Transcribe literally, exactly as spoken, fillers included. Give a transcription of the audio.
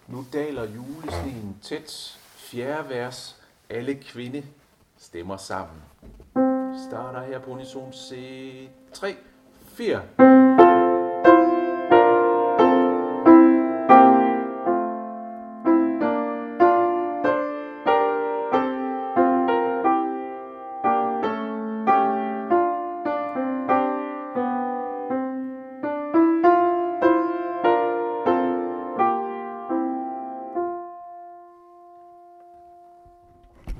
Nu daler julesneen tæt, fjerde vers, alle kvinde stemmer sammen. Starter her på unison C tre, fire.